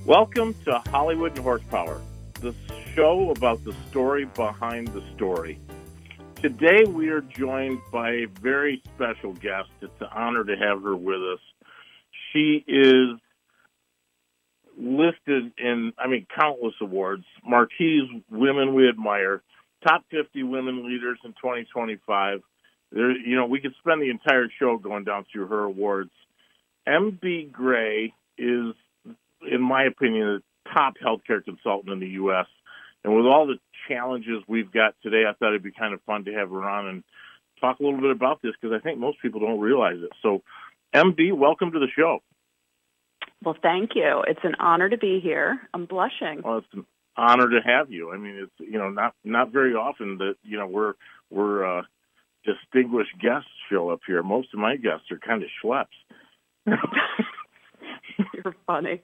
Welcome to Hollywood and Horsepower, the show about the story behind the story. Today we are joined by a very special guest. It's an honor to have her with us. She is listed in, countless awards. Marquise Women We Admire, Top 50 Women Leaders in 2025. We could spend the entire show going down through her awards. MB Gray is, in my opinion, the top healthcare consultant in the U.S. And with all the challenges we've got today, I thought it'd be kind of fun to have her on and talk a little bit about this because I think most people don't realize it. So, MB, welcome to the show. Well, thank you. It's an honor to be here. I'm blushing. Well, it's an honor to have you. I mean, it's not very often that we're distinguished guests show up here. Most of my guests are kind of schleps. You're funny.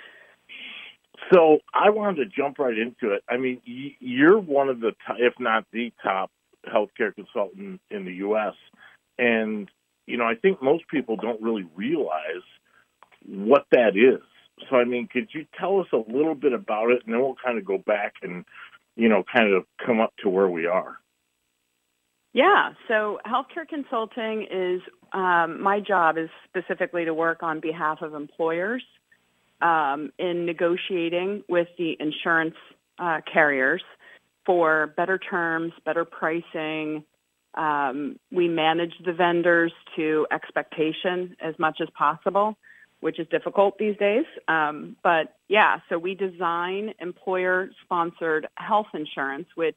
So I wanted to jump right into it. I mean, you're one of the top, if not the top, healthcare consultant in the U.S. And, I think most people don't really realize what that is. So, could you tell us a little bit about it, and then we'll kind of go back and, kind of come up to where we are. Yeah. So healthcare consulting is, my job is specifically to work on behalf of employers in negotiating with the insurance carriers for better terms, better pricing. We manage the vendors to expectation as much as possible, which is difficult these days. So we design employer-sponsored health insurance, which,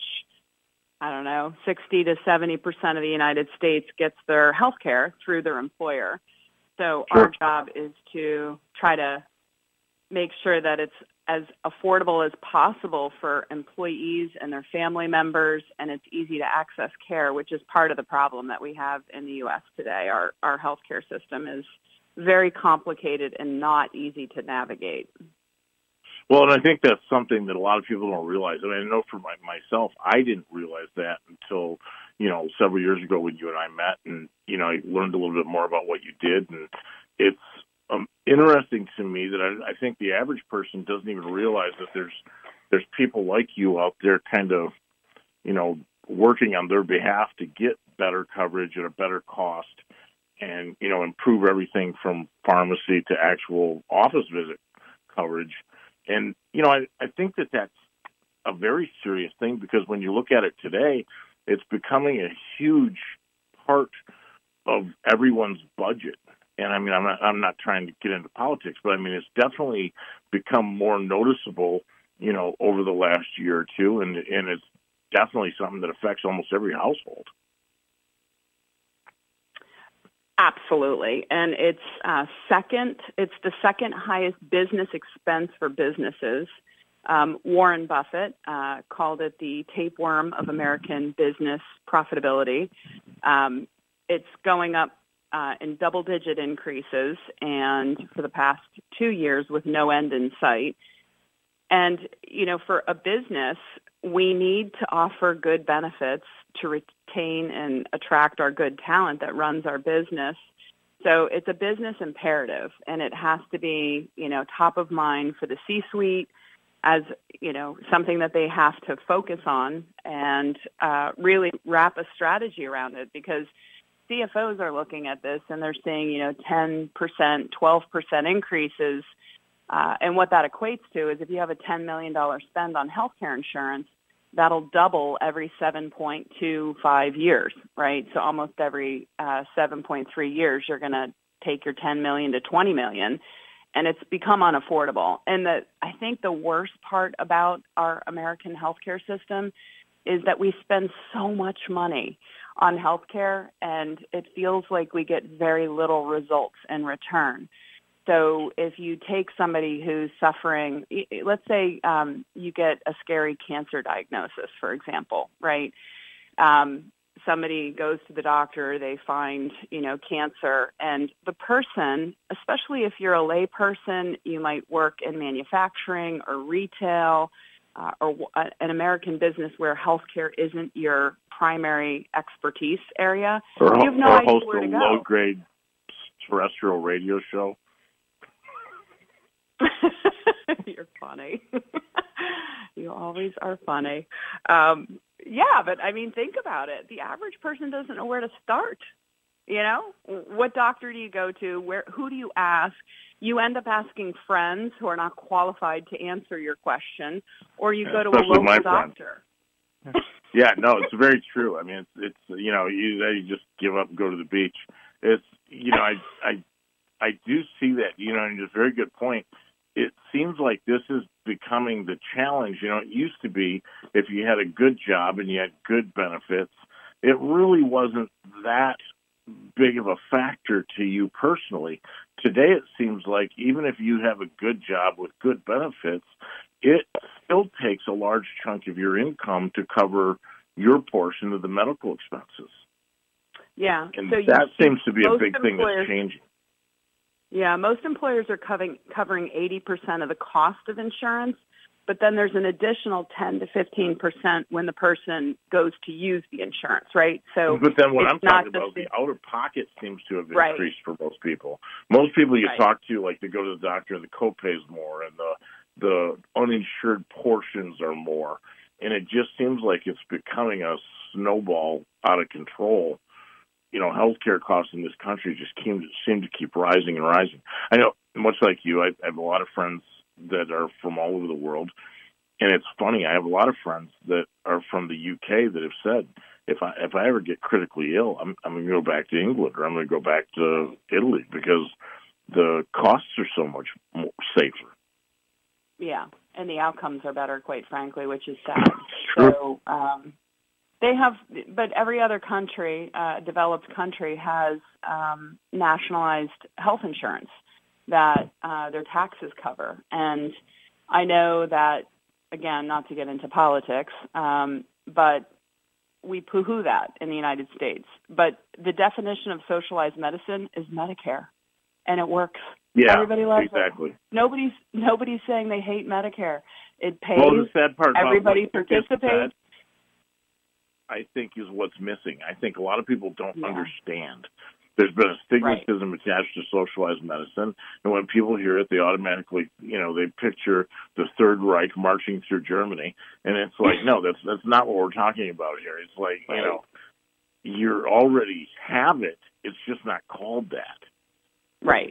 60 to 70% of the United States gets their health care through their employer. So Sure. Our job is to try to make sure that it's as affordable as possible for employees and their family members, and it's easy to access care, which is part of the problem that we have in the U.S. today. Our healthcare system is very complicated and not easy to navigate. Well, and I think that's something that a lot of people don't realize. I know for myself, I didn't realize that until, several years ago when you and I met and, I learned a little bit more about what you did. And it's interesting to me that I think the average person doesn't even realize that there's people like you out there kind of, working on their behalf to get better coverage at a better cost and, improve everything from pharmacy to actual office visit coverage. And, I think that that's a very serious thing because when you look at it today, it's becoming a huge part of everyone's budget. And I'm not trying to get into politics, but it's definitely become more noticeable, over the last year or two. And it's definitely something that affects almost every household. Absolutely. And it's the second highest business expense for businesses. Warren Buffett called it the tapeworm of American business profitability. It's going up in double-digit increases, and for the past 2 years with no end in sight. And, for a business, we need to offer good benefits to retain and attract our good talent that runs our business. So it's a business imperative, and it has to be, top of mind for the C-suite as, something that they have to focus on and really wrap a strategy around it, because CFOs are looking at this and they're seeing, 10%, 12% increases. And what that equates to is if you have a $10 million spend on healthcare insurance, that'll double every 7.25 years, right? So almost every 7.3 years, you're going to take your $10 million to $20 million. And it's become unaffordable. And I think the worst part about our American healthcare system is that we spend so much money on healthcare, and it feels like we get very little results in return. So if you take somebody who's suffering, let's say you get a scary cancer diagnosis, for example, right? Somebody goes to the doctor, they find, cancer, and the person, especially if you're a lay person, you might work in manufacturing or retail or an American business where healthcare isn't your primary expertise area. You have no idea where to go. Or host a low-grade terrestrial radio show. You're funny. You always are funny. But I mean, think about it. The average person doesn't know where to start. You know, what doctor do you go to? Who do you ask? You end up asking friends who are not qualified to answer your question, or you go to a local doctor. Yeah, no, it's very true. I mean, it's you just give up and go to the beach. It's I do see that, and it's a very good point. It seems like this is becoming the challenge. It used to be if you had a good job and you had good benefits, it really wasn't that big of a factor to you personally. Today, it seems like even if you have a good job with good benefits, it still takes a large chunk of your income to cover your portion of the medical expenses. Yeah. And so that seems to be a big thing that's changing. Yeah, most employers are covering 80% of the cost of insurance, but then there's an additional 10 to 15% when the person goes to use the insurance, right? So, but then what I'm talking about, the out-of-pocket seems to have increased for most people. Most people you talk to, like, to go to the doctor, and the copay's more, and the uninsured portions are more, and it just seems like it's becoming a snowball out of control. Healthcare costs in this country just seem to keep rising and rising. I know, much like you, I have a lot of friends that are from all over the world, and it's funny. I have a lot of friends that are from the UK that have said, if I ever get critically ill, I'm going to go back to England, or I'm going to go back to Italy, because the costs are so much more safer. Yeah, and the outcomes are better, quite frankly, which is sad. So they have, but every other country, developed country, has nationalized health insurance that their taxes cover. And I know that, again, not to get into politics, but we poo-hoo that in the United States. But the definition of socialized medicine is Medicare, and it works. Yeah, everybody loves exactly. It. Nobody's saying they hate Medicare. It pays. Well, the sad part everybody about participates. I think is what's missing. I think a lot of people don't understand. There's been a stigmatism attached to socialized medicine, and when people hear it, they automatically, they picture the Third Reich marching through Germany, and it's like, no, that's not what we're talking about here. It's like, you already have it. It's just not called that. Right.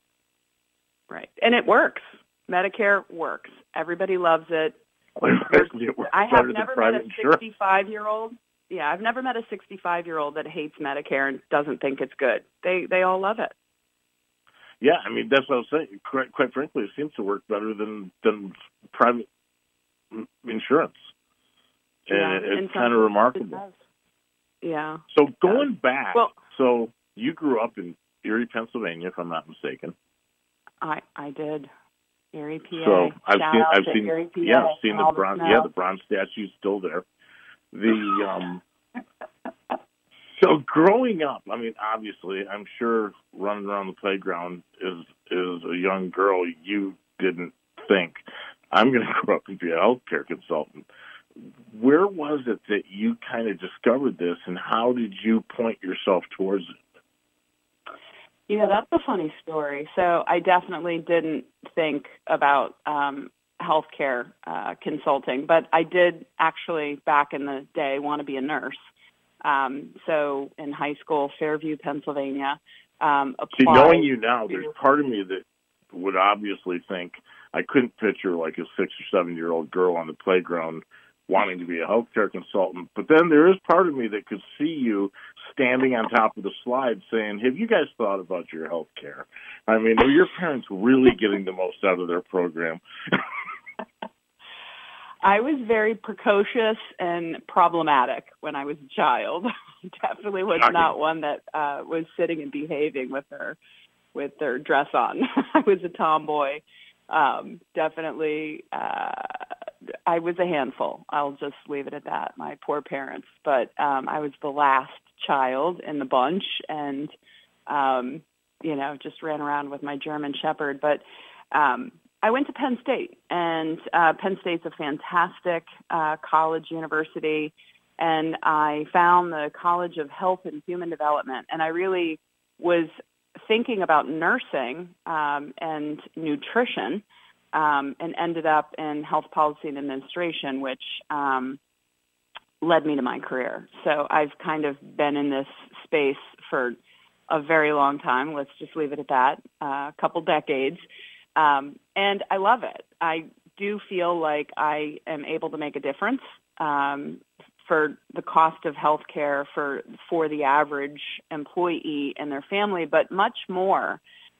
And it works. Medicare works. Everybody loves it. I have never met a 65-year-old. Yeah, I've never met a 65-year-old that hates Medicare and doesn't think it's good. They all love it. Yeah, I mean, that's what I was saying. Quite frankly, it seems to work better than private insurance. And it's kind of remarkable. Yeah. So going back, so you grew up in Erie, Pennsylvania, if I'm not mistaken. I did. Erie, PA. So I've seen Erie, PA, I've seen the bronze. Yeah, the bronze statue's still there. So growing up, I mean, obviously, I'm sure running around the playground as a young girl, you didn't think, I'm going to grow up and be a healthcare consultant. Where was it that you kind of discovered this, and how did you point yourself towards it? Yeah, that's a funny story. So I definitely didn't think about healthcare consulting, but I did actually, back in the day, want to be a nurse. So in high school, Fairview, Pennsylvania. See, knowing you now, there's part of me that would obviously think I couldn't picture like a 6 or 7-year-old girl on the playground wanting to be a healthcare consultant. But then there is part of me that could see you standing on top of the slide saying, have you guys thought about your health care? I mean, are your parents really getting the most out of their program? I was very precocious and problematic when I was a child. Definitely was not one that was sitting and behaving with their dress on. I was a tomboy. Definitely, I was a handful. I'll just leave it at that. My poor parents. But I was the last child in the bunch, and just ran around with my German Shepherd. But I went to Penn State, and Penn State's a fantastic college university, and I found the College of Health and Human Development, and I really was thinking about nursing and nutrition and ended up in health policy and administration, which led me to my career. So I've kind of been in this space for a very long time. Let's just leave it at that, a couple decades. And I love it. I do feel like I am able to make a difference for the cost of health care for the average employee and their family, but much more,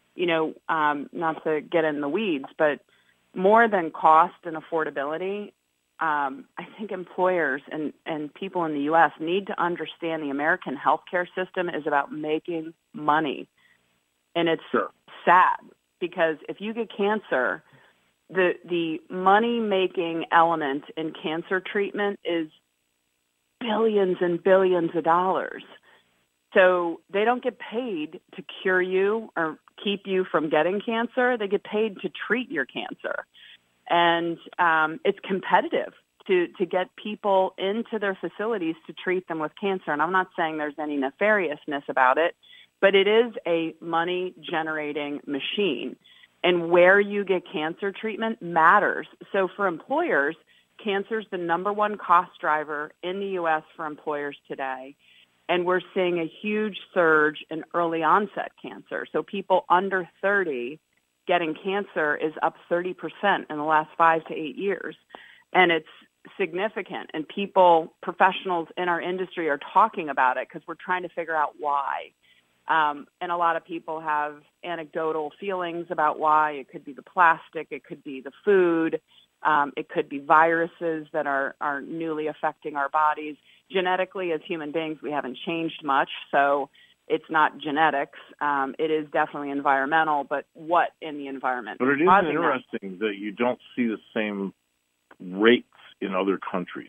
not to get in the weeds, but more than cost and affordability. I think employers and people in the U.S. need to understand the American healthcare system is about making money. And it's sad because if you get cancer, the money-making element in cancer treatment is billions and billions of dollars. So they don't get paid to cure you or keep you from getting cancer. They get paid to treat your cancer. And it's competitive to get people into their facilities to treat them with cancer. And I'm not saying there's any nefariousness about it, but it is a money-generating machine. And where you get cancer treatment matters. So for employers, cancer is the number one cost driver in the U.S. for employers today. And we're seeing a huge surge in early onset cancer. So people under 30 getting cancer is up 30% in the last 5 to 8 years. And it's significant. And professionals in our industry are talking about it because we're trying to figure out why. And a lot of people have anecdotal feelings about why. It could be the plastic. It could be the food. It could be viruses that are newly affecting our bodies. Genetically, as human beings, we haven't changed much, so it's not genetics. It is definitely environmental, but what in the environment? But it is interesting that you don't see the same rates in other countries.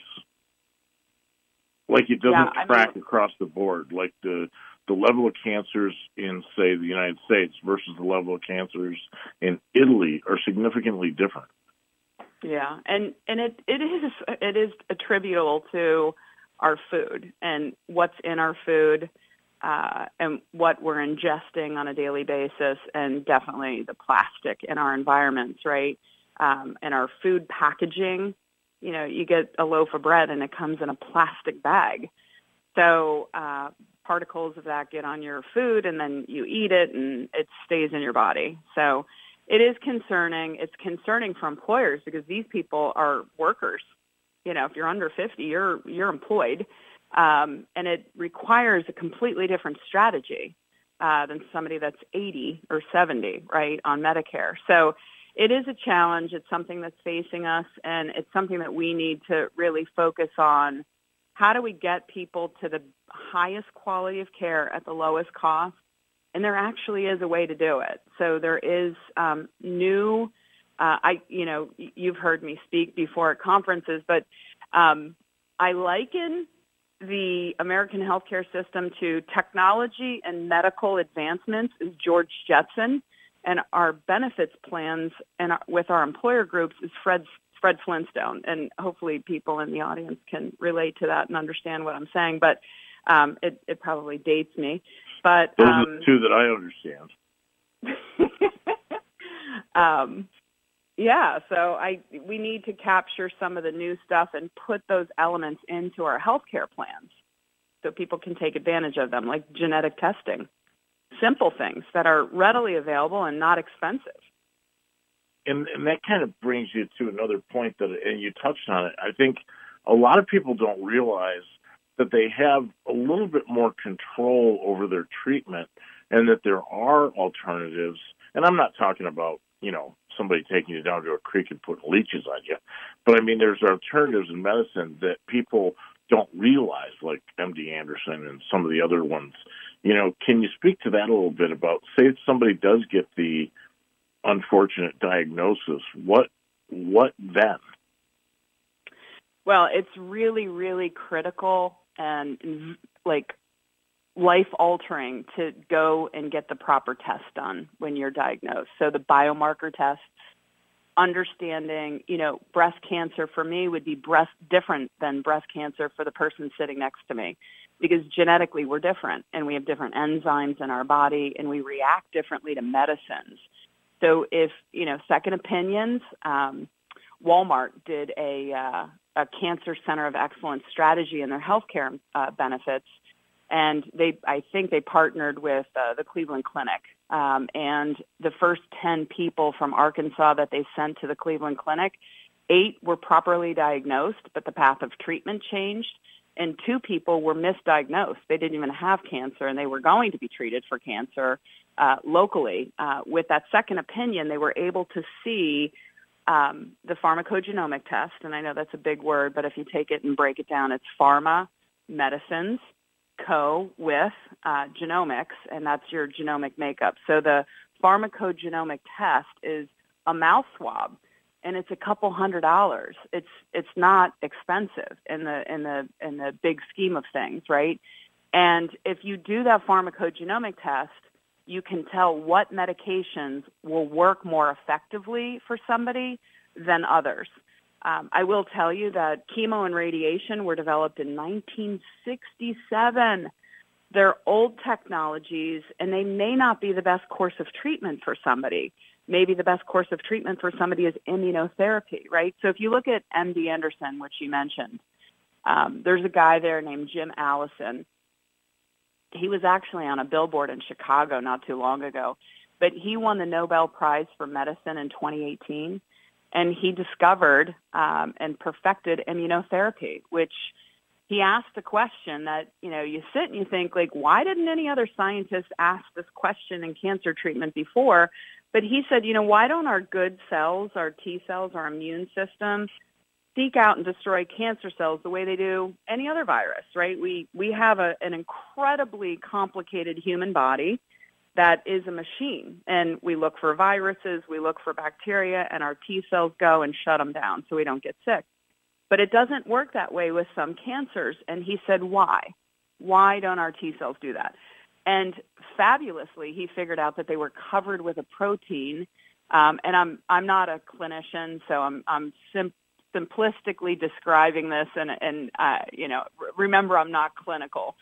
Like it doesn't track across the board, like the level of cancers in, say, the United States versus the level of cancers in Italy are significantly different. Yeah, and it is attributable to our food and what's in our food and what we're ingesting on a daily basis, and definitely the plastic in our environments, right? And our food packaging. You get a loaf of bread and it comes in a plastic bag. So particles of that get on your food and then you eat it and it stays in your body. So it is concerning. It's concerning for employers because these people are workers. If you're under 50, you're employed. And it requires a completely different strategy than somebody that's 80 or 70, right, on Medicare. So it is a challenge. It's something that's facing us, and it's something that we need to really focus on. How do we get people to the highest quality of care at the lowest cost? And there actually is a way to do it. So there is you've heard me speak before at conferences, but I liken the American healthcare system to technology and medical advancements is George Jetson, and our benefits plans and with our employer groups is Fred Flintstone. And hopefully people in the audience can relate to that and understand what I'm saying, but it probably dates me. But those are the two that I understand. So we need to capture some of the new stuff and put those elements into our healthcare plans so people can take advantage of them, like genetic testing. Simple things that are readily available and not expensive. And that kind of brings you to another point and you touched on it. I think a lot of people don't realize that they have a little bit more control over their treatment and that there are alternatives. And I'm not talking about, somebody taking you down to a creek and putting leeches on you. But, there's alternatives in medicine that people don't realize, like MD Anderson and some of the other ones. Can you speak to that a little bit about, say if somebody does get the unfortunate diagnosis, what then? Well, it's really, really critical and life-altering to go and get the proper test done when you're diagnosed. So the biomarker tests, understanding, breast cancer for me would be different than breast cancer for the person sitting next to me, because genetically we're different and we have different enzymes in our body and we react differently to medicines. So if, second opinions, Walmart did a cancer center of excellence strategy in their healthcare benefits, and I think they partnered with the Cleveland Clinic. And the first 10 people from Arkansas that they sent to the Cleveland Clinic, 8 were properly diagnosed, but the path of treatment changed, and 2 people were misdiagnosed. They didn't even have cancer, and they were going to be treated for cancer locally. With that second opinion, they were able to see the pharmacogenomic test, and I know that's a big word, but if you take it and break it down, it's pharma, medicines, with genomics, and that's your genomic makeup. So the pharmacogenomic test is a mouth swab, and it's a couple $100. It's not expensive in the big scheme of things, right? And if you do that pharmacogenomic test, you can tell what medications will work more effectively for somebody than others. I will tell you that chemo and radiation were developed in 1967. They're old technologies, and they may not be the best course of treatment for somebody. Maybe the best course of treatment for somebody is immunotherapy, right? So if you look at MD Anderson, which you mentioned, there's a guy there named Jim Allison. He was actually on a billboard in Chicago not too long ago, but he won the Nobel Prize for Medicine in 2018. And he discovered and perfected immunotherapy, which he asked a question that, you sit and you think, like, why didn't any other scientists ask this question in cancer treatment before? But he said, why don't our good cells, our T cells, our immune system, seek out and destroy cancer cells the way they do any other virus, right? We have an incredibly complicated human body that is a machine, and we look for viruses, we look for bacteria, and our T cells go and shut them down so we don't get sick. But it doesn't work that way with some cancers, and he said, why? Why don't our T cells do that? And fabulously, he figured out that they were covered with a protein, and I'm not a clinician, so I'm simplistically describing this, and remember, I'm not clinical.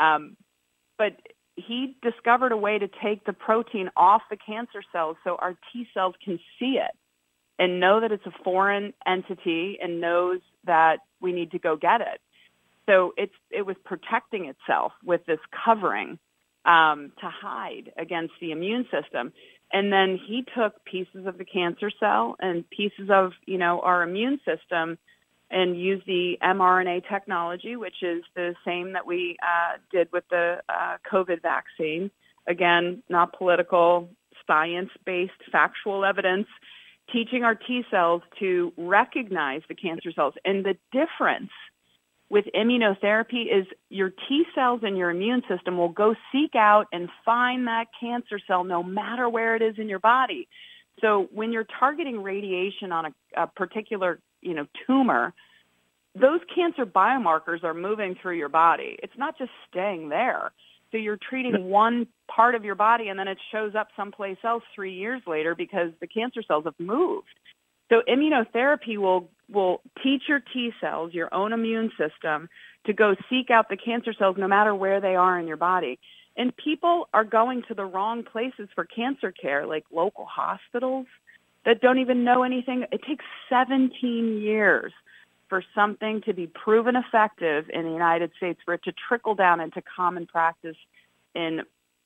But he discovered a way to take the protein off the cancer cells so our T cells can see it and know that it's a foreign entity and knows that we need to go get it. So it was protecting itself with this covering to hide against the immune system. And then he took pieces of the cancer cell and pieces of, our immune system and use the mRNA technology, which is the same that we did with the COVID vaccine. Again, not political, science-based, factual evidence, teaching our T cells to recognize the cancer cells. And the difference with immunotherapy is your T cells and your immune system will go seek out and find that cancer cell no matter where it is in your body. So when you're targeting radiation on a particular tumor, those cancer biomarkers are moving through your body. It's not just staying there. So you're treating one part of your body, and then it shows up someplace else 3 years later because the cancer cells have moved. So immunotherapy will teach your T cells, your own immune system, to go seek out the cancer cells no matter where they are in your body. And people are going to the wrong places for cancer care, like local hospitals that don't even know anything. It takes 17 years for something to be proven effective in the United States, for it to trickle down into common practice in,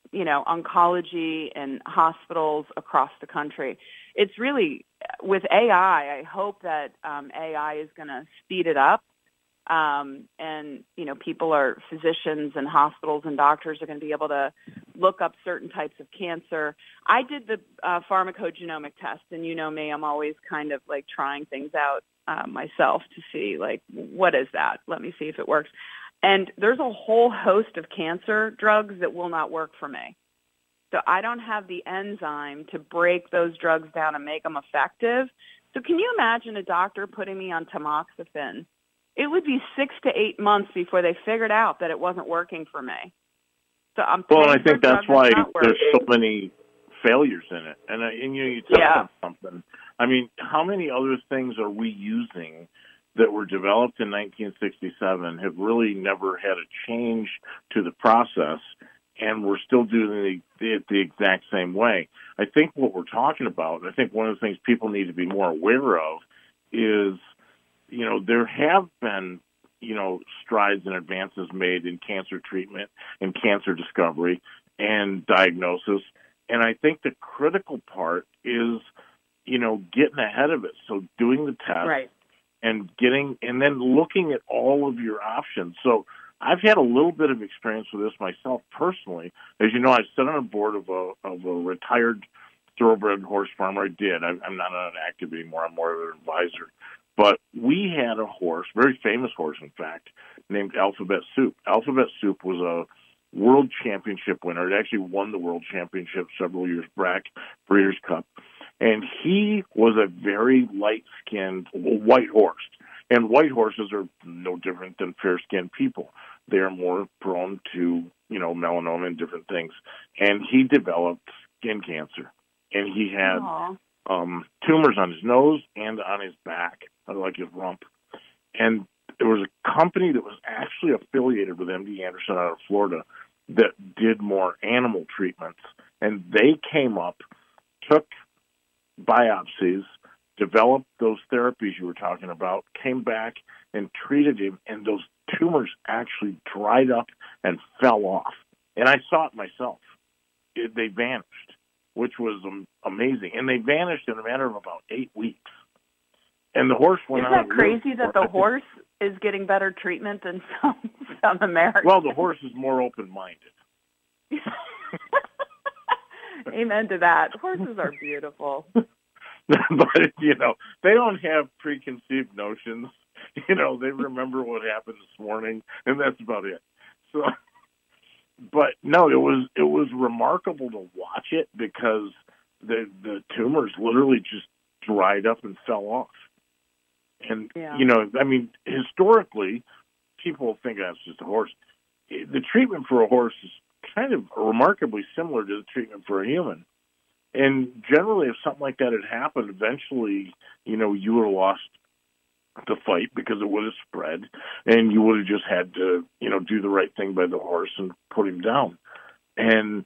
oncology and hospitals across the country. It's really, with AI, I hope that AI is going to speed it up. And physicians and hospitals and doctors are going to be able to look up certain types of cancer. I did the pharmacogenomic test, and me, I'm always kind of like trying things out myself to see, like, what is that? Let me see if it works. And there's a whole host of cancer drugs that will not work for me. So I don't have the enzyme to break those drugs down and make them effective. So can you imagine a doctor putting me on tamoxifen? It would be 6 to 8 months before they figured out that it wasn't working for me. So I'm I think that's why there's so many failures in it. And you touched on something. I mean, how many other things are we using that were developed in 1967 have really never had a change to the process? and we're still doing it the exact same way. I think what we're talking about, I think one of the things people need to be more aware of is, there have been, strides and advances made in cancer treatment and cancer discovery and diagnosis. And I think the critical part is, getting ahead of it. So doing the test, right, and then looking at all of your options. So I've had a little bit of experience with this myself personally. As you know, I sit on a board of a retired thoroughbred horse farmer. I did. I'm not on an active anymore. I'm more of an advisor. But we had a horse, very famous horse, in fact, named Alphabet Soup. Alphabet Soup was a world championship winner. It actually won the world championship several years back, Breeders' Cup. And he was a very light-skinned white horse. And white horses are no different than fair-skinned people. They are more prone to, melanoma and different things. And he developed skin cancer. And he had tumors on his nose and on his back, like his rump. And there was a company that was actually affiliated with MD Anderson out of Florida that did more animal treatments. And they came up, took biopsies, developed those therapies you were talking about, came back and treated him, and those tumors actually dried up and fell off. And I saw it myself. They vanished, which was amazing. And they vanished in a matter of about 8 weeks. And the horse went on. Isn't that crazy that the horse is getting better treatment than some Americans? Well, the horse is more open-minded. Amen to that. Horses are beautiful. But, they don't have preconceived notions. They remember what happened this morning, and that's about it. So, but no, it was remarkable to watch it because the tumors literally just dried up and fell off. And, historically, people think that's just a horse. The treatment for a horse is kind of remarkably similar to the treatment for a human. And generally, if something like that had happened, eventually, you would have lost the fight because it would have spread, and you would have just had to, do the right thing by the horse and put him down. And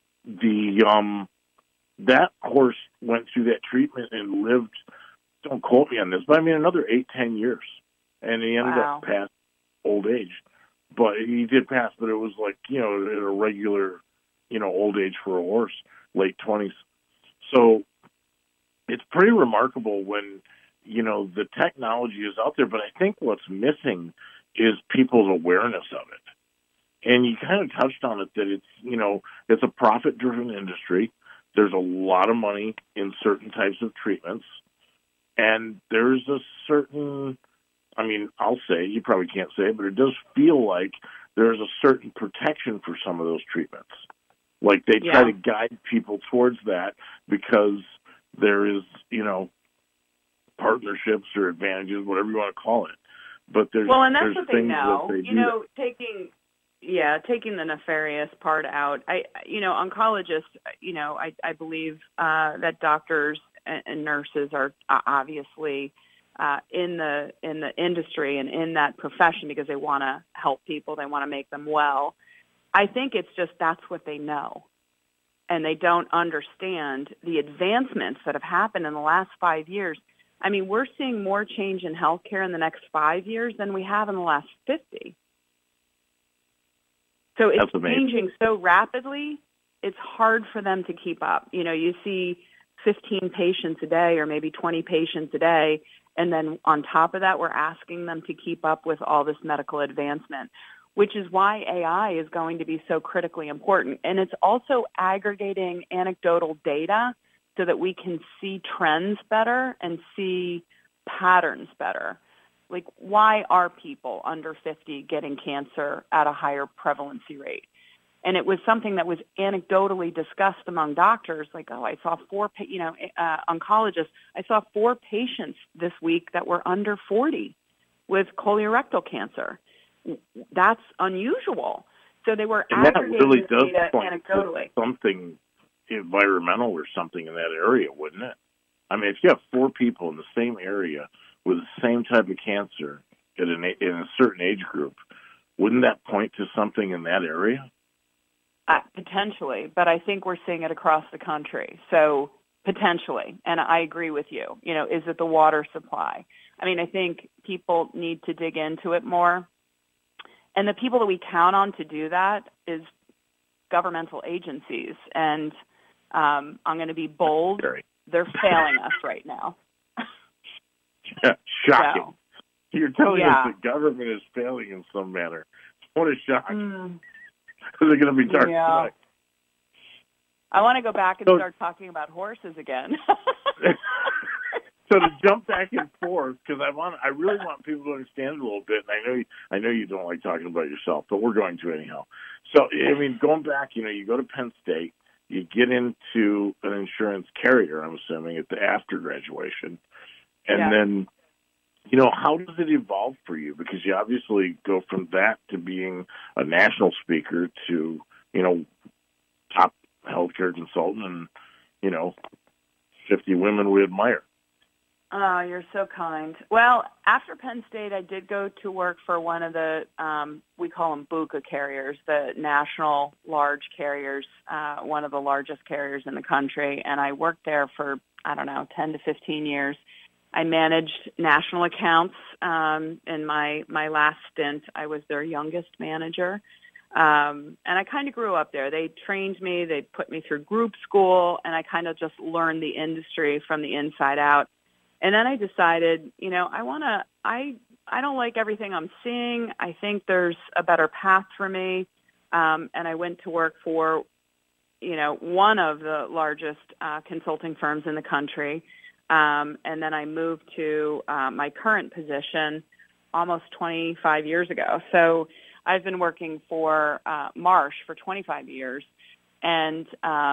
that horse went through that treatment and lived, don't quote me on this, but another 8-10 years. And he ended up past old age. But he did pass, but it was like, at a regular, old age for a horse, late 20s. So it's pretty remarkable when, the technology is out there. But I think what's missing is people's awareness of it. And you kind of touched on it that it's a profit-driven industry. There's a lot of money in certain types of treatments. And there's a certain, I'll say, you probably can't say it, but it does feel like there's a certain protection for some of those treatments. Like they try to guide people towards that because there is, partnerships or advantages, whatever you want to call it. But there's and that's there's what things they know. that they do taking the nefarious part out. Oncologists, I believe that doctors and nurses are obviously in the industry and in that profession because they want to help people, they want to make them well. I think it's just that's what they know, and they don't understand the advancements that have happened in the last 5 years. We're seeing more change in healthcare in the next 5 years than we have in the last 50. So it's changing so rapidly, it's hard for them to keep up. You see 15 patients a day or maybe 20 patients a day, and then on top of that, we're asking them to keep up with all this medical advancement, which is why AI is going to be so critically important. And it's also aggregating anecdotal data so that we can see trends better and see patterns better. Like, why are people under 50 getting cancer at a higher prevalency rate? And it was something that was anecdotally discussed among doctors, like, I saw oncologists, I saw 4 patients this week that were under 40 with colorectal cancer. That's unusual. So they were aggregating this data anecdotally. Something environmental or something in that area, wouldn't it? If you have 4 people in the same area with the same type of cancer in a certain age group, wouldn't that point to something in that area? Potentially, but I think we're seeing it across the country. So potentially, and I agree with you. Is it the water supply? I mean, I think people need to dig into it more. And the people that we count on to do that is governmental agencies. And I'm going to be bold. They're failing us right now. Shocking. So, you're telling us the government is failing in some manner. What a shock. They're going to be dark tonight. I want to go back and start talking about horses again. So to jump back and forth, because I really want people to understand it a little bit, and I know you don't like talking about yourself, but we're going to anyhow. So I mean, going back, you go to Penn State, you get into an insurance carrier, I'm assuming, after graduation, and then, how does it evolve for you? Because you obviously go from that to being a national speaker to, top healthcare consultant and, 50 women we admire. Oh, you're so kind. Well, after Penn State, I did go to work for one of the, we call them BUCA carriers, the national large carriers, one of the largest carriers in the country. And I worked there for, 10 to 15 years. I managed national accounts. In my last stint, I was their youngest manager. And I kind of grew up there. They trained me. They put me through group school, and I kind of just learned the industry from the inside out. And then I decided, I don't like everything I'm seeing. I think there's a better path for me. And I went to work for, one of the largest consulting firms in the country. And then I moved to my current position almost 25 years ago. So I've been working for Marsh for 25 years. And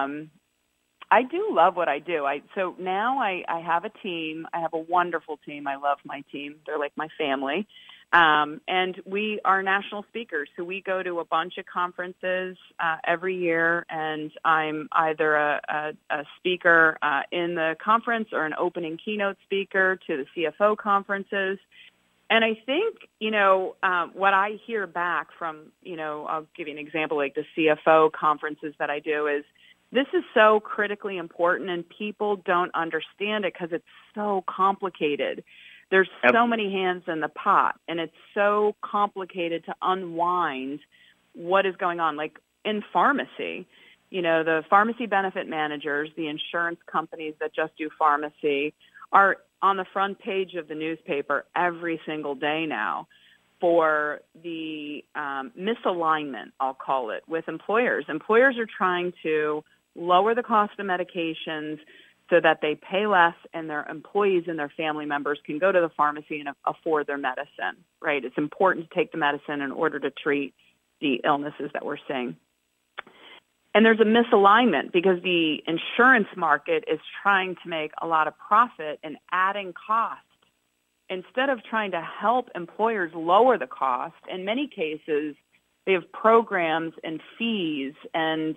I do love what I do. So now I have a team. I have a wonderful team. I love my team. They're like my family. And we are national speakers. So we go to a bunch of conferences every year, and I'm either a speaker in the conference or an opening keynote speaker to the CFO conferences. And I think, what I hear back from, I'll give you an example, like the CFO conferences that I do is, this is so critically important, and people don't understand it because it's so complicated. There's so many hands in the pot, and it's so complicated to unwind what is going on. Like in pharmacy, the pharmacy benefit managers, the insurance companies that just do pharmacy are on the front page of the newspaper every single day now for the misalignment, I'll call it, with employers. Employers are trying to lower the cost of medications so that they pay less and their employees and their family members can go to the pharmacy and afford their medicine, right? It's important to take the medicine in order to treat the illnesses that we're seeing. And there's a misalignment because the insurance market is trying to make a lot of profit and adding cost instead of trying to help employers lower the cost. In many cases, they have programs and fees and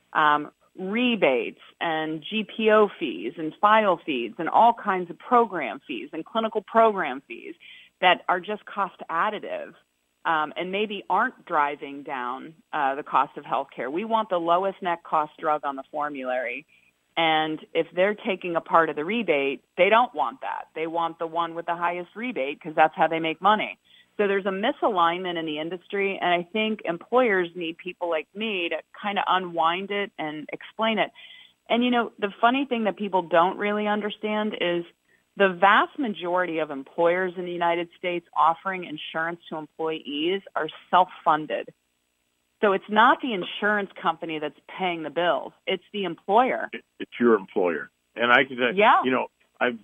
rebates and GPO fees and file fees and all kinds of program fees and clinical program fees that are just cost additive and maybe aren't driving down the cost of healthcare. We want the lowest net cost drug on the formulary. And if they're taking a part of the rebate, they don't want that. They want the one with the highest rebate because that's how they make money. So there's a misalignment in the industry, and I think employers need people like me to kind of unwind it and explain it. And, the funny thing that people don't really understand is the vast majority of employers in the United States offering insurance to employees are self-funded. So it's not the insurance company that's paying the bills. It's the employer. It's your employer. And I can say, I've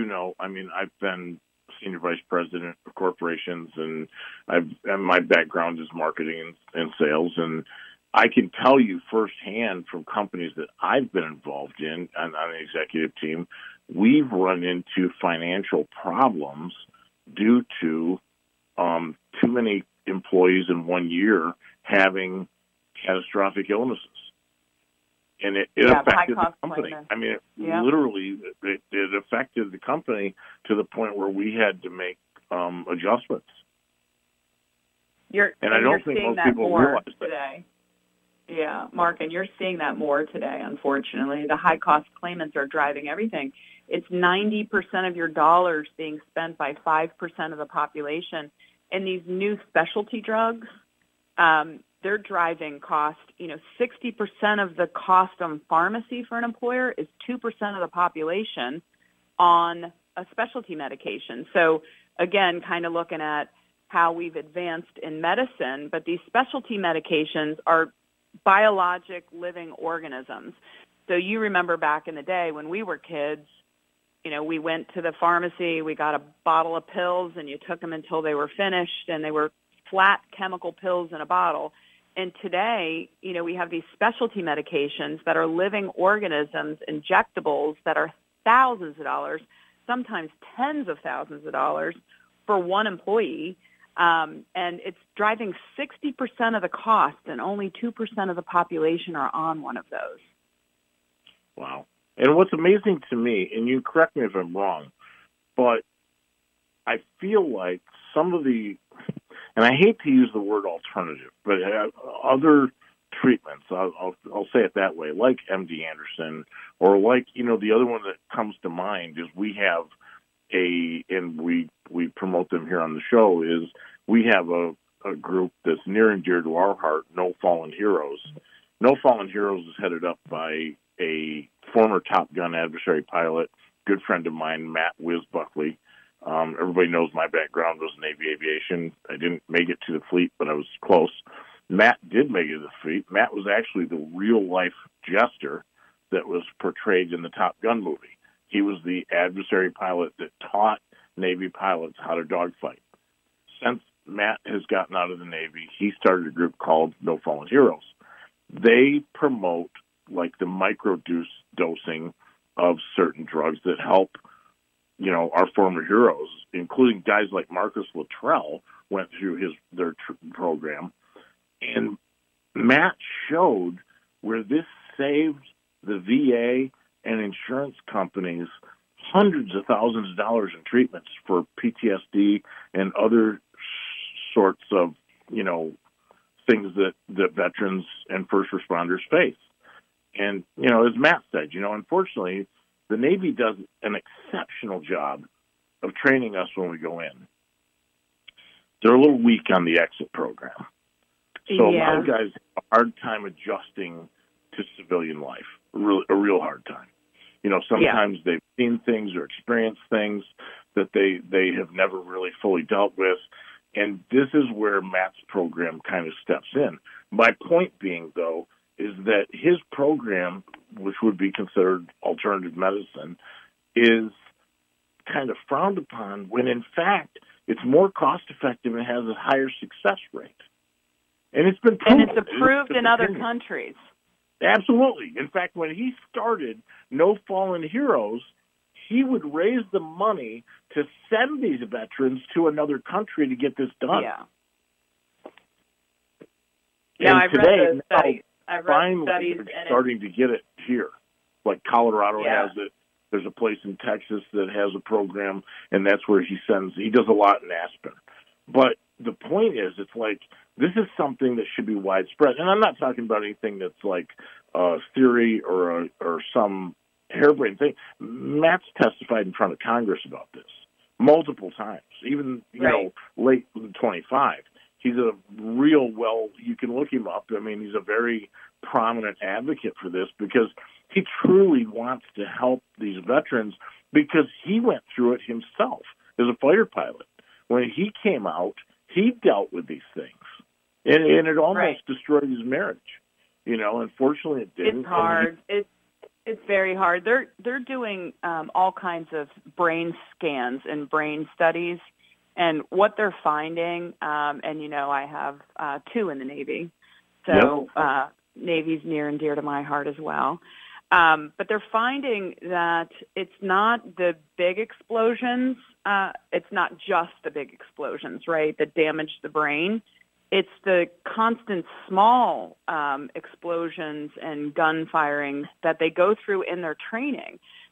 been senior vice president of corporations, and my background is marketing and sales, and I can tell you firsthand from companies that I've been involved in on the executive team, we've run into financial problems due to too many employees in 1 year having catastrophic illnesses. And it affected the company. I mean, literally, it affected the company to the point where we had to make adjustments. I don't think most people realize that. Yeah, Mark, and you're seeing that more today, unfortunately. The high-cost claimants are driving everything. It's 90% of your dollars being spent by 5% of the population. And these new specialty drugs, they're driving cost. 60% of the cost on pharmacy for an employer is 2% of the population on a specialty medication. So, again, kind of looking at how we've advanced in medicine, but these specialty medications are biologic living organisms. So you remember back in the day when we were kids, we went to the pharmacy, we got a bottle of pills, and you took them until they were finished, and they were flat chemical pills in a bottle. And today, we have these specialty medications that are living organisms, injectables that are thousands of dollars, sometimes tens of thousands of dollars for one employee. And it's driving 60% of the cost, and only 2% of the population are on one of those. Wow. And what's amazing to me, and you correct me if I'm wrong, but I feel like some of the, and I hate to use the word alternative, but other treatments, I'll say it that way, like MD Anderson, or like, the other one that comes to mind is we have and we promote them here on the show, is we have a group that's near and dear to our heart, No Fallen Heroes. No Fallen Heroes is headed up by a former Top Gun adversary pilot, good friend of mine, Matt Whiz Buckley. Everybody knows my background was Navy aviation. I didn't make it to the fleet, but I was close. Matt did make it to the fleet. Matt was actually the real-life jester that was portrayed in the Top Gun movie. He was the adversary pilot that taught Navy pilots how to dogfight. Since Matt has gotten out of the Navy, he started a group called No Fallen Heroes. They promote like the micro-dosing of certain drugs that help, our former heroes, including guys like Marcus Luttrell went through their program. And Matt showed where this saved the VA and insurance companies hundreds of thousands of dollars in treatments for PTSD and other sorts of, things that veterans and first responders face. And, as Matt said, unfortunately, the Navy does an exceptional job of training us when we go in. They're a little weak on the exit program. So a lot of guys have a hard time adjusting to civilian life, a real hard time. Sometimes they've seen things or experienced things that they have never really fully dealt with. And this is where Matt's program kind of steps in. My point being, though, is that his program, which would be considered alternative medicine, is kind of frowned upon when, in fact, it's more cost-effective and has a higher success rate. And it's been proven. And it's approved in other countries. Absolutely. In fact, when he started No Fallen Heroes, he would raise the money to send these veterans to another country to get this done. Yeah. And I've today, read the studies. Finally, they're starting to get it here. Like Colorado has it. There's a place in Texas that has a program, and that's where he does a lot in Aspen. But the point is, it's like, this is something that should be widespread. And I'm not talking about anything that's like theory or some harebrained thing. Matt's testified in front of Congress about this multiple times, even, late 25. He's a real, you can look him up. I mean, he's a very prominent advocate for this because he truly wants to help these veterans because he went through it himself as a fighter pilot. When he came out, he dealt with these things. And it almost destroyed his marriage. Unfortunately it didn't. It's hard. It's very hard. They're doing all kinds of brain scans and brain studies. And what they're finding, and I have two in the Navy, so Navy's near and dear to my heart as well. But they're finding that it's not the big explosions, it's not just the big explosions, right, that damage the brain. It's the constant small explosions and gun firing that they go through in their training.